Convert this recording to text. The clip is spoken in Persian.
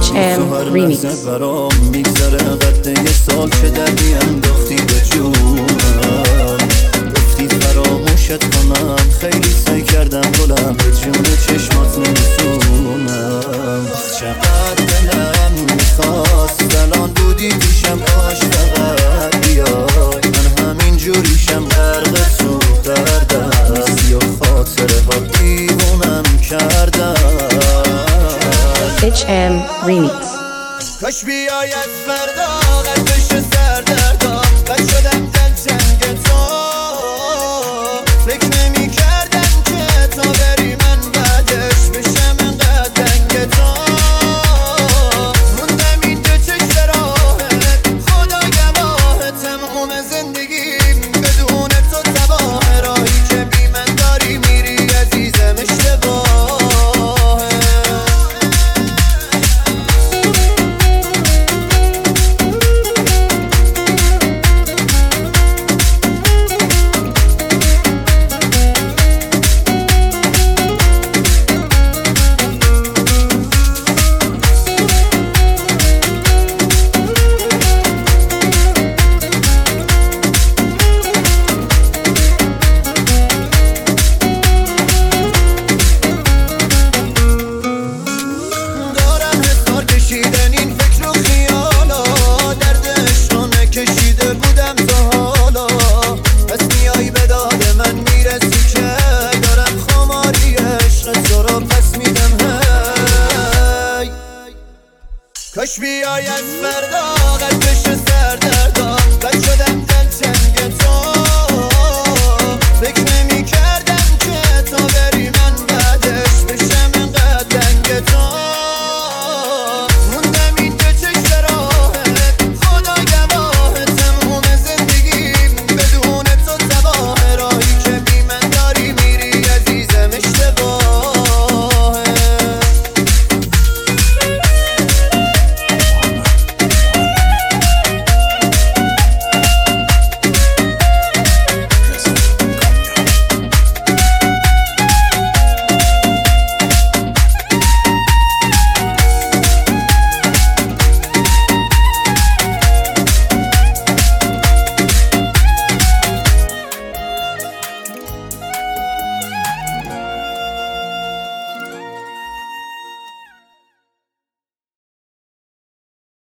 HM Remix. برام میگذره قد یه سال چه دردی انداختی به جونم، گفتی فراموشت کنم، خیلی سعی کردم گلم، به جون چشمات نمیتونم. چقدر دلم میخواست الان بودی پیشم، کاش فقط بیای، من همین جوریشم غرق تو دردم، نیستی و خاطره ها دیوونم کردم. HM Remix. کاش بیای از فردا قد بشه سردردم، قد شدم دل تنگ تو، فکر نمی کردم که تا بری من بعدش بشم انقدر دنگ تو، موندم اینجا چشم راهت، خدا گواهه تمام زندگیم بدون تو تباه، راهی که بی من داری میری عزیزم اشتباهه. کشیدن این فکر و خیالا، دردش رو نکشیده بودم تا حالا، پس میای به داد من میرسی که دارم خماری عشق تو رو پس میدم. هی کاش بیای از فردا قد بشه سردردم، قد شدم دل تنگ تو،